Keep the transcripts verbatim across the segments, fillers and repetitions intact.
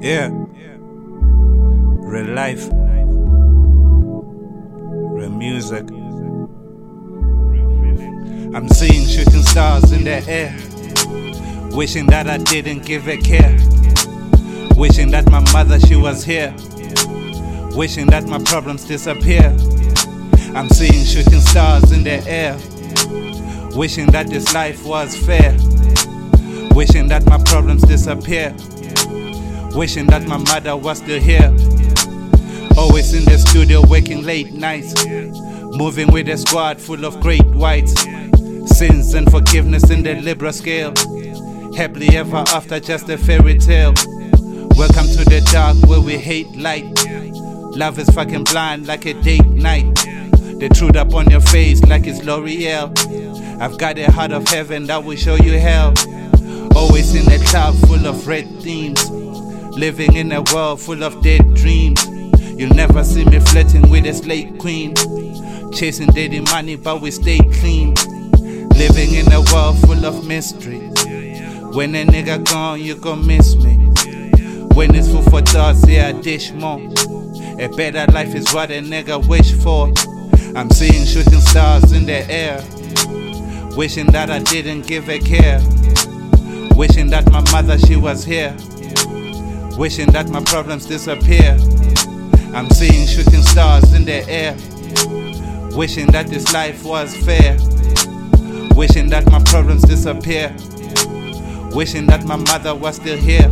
Yeah. Real life. Real music. I'm seeing shooting stars in the air. Wishing that I didn't give a care. Wishing that my mother, she was here. Wishing that my problems disappear. I'm seeing shooting stars in the air. Wishing that this life was fair. Wishing that my problems disappear. Wishing that my mother was still here. Always in the studio working late nights. Moving with a squad full of great whites. Sins and forgiveness in the Libra scale. Happily ever after, just a fairy tale. Welcome to the dark where we hate light. Love is fucking blind like a date night. They truth up on your face like it's L'Oreal. I've got a heart of heaven that will show you hell. Always in a cloud full of red themes. Living in a world full of dead dreams. You'll never see me flirting with a slave queen. Chasing daily money but we stay clean. Living in a world full of mystery. When a nigga gone you gon' miss me. When it's food for thoughts, yeah I dish more. A better life is what a nigga wish for. I'm seeing shooting stars in the air. Wishing that I didn't give a care. Wishing that my mother, she was here. Wishing that my problems disappear. I'm seeing shooting stars in the air. Wishing that this life was fair. Wishing that my problems disappear. Wishing that my mother was still here.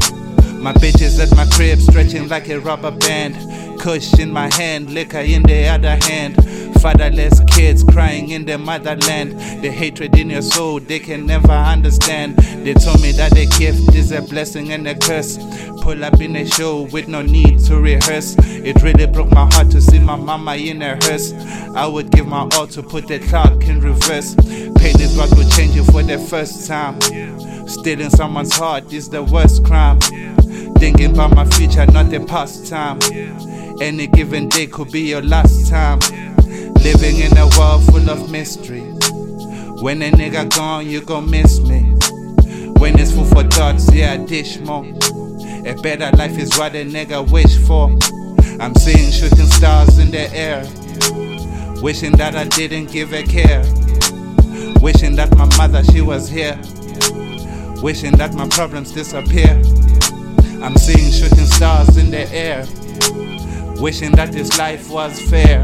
My bitches at my crib stretching like a rubber band. Kush in my hand, liquor in the other hand. Fatherless kids crying in their motherland. The hatred in your soul they can never understand. They told me that a gift is a blessing and a curse. Pull up in a show with no need to rehearse. It really broke my heart to see my mama in a hearse. I would give my all to put the clock in reverse. Pain is what will change you for the first time. Stealing someone's heart is the worst crime. Thinking about my future, not the past time. Any given day could be your last time. Living in a world full of mystery. When a nigga gone, you gon' miss me. When it's food for thoughts, yeah I dish more. A better life is what a nigga wish for. I'm seeing shooting stars in the air. Wishing that I didn't give a care. Wishing that my mother, she was here. Wishing that my problems disappear. I'm seeing shooting stars in the air. Wishing that this life was fair.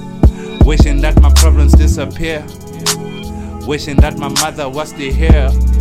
Wishing that my problems disappear. Wishing that my mother was still here.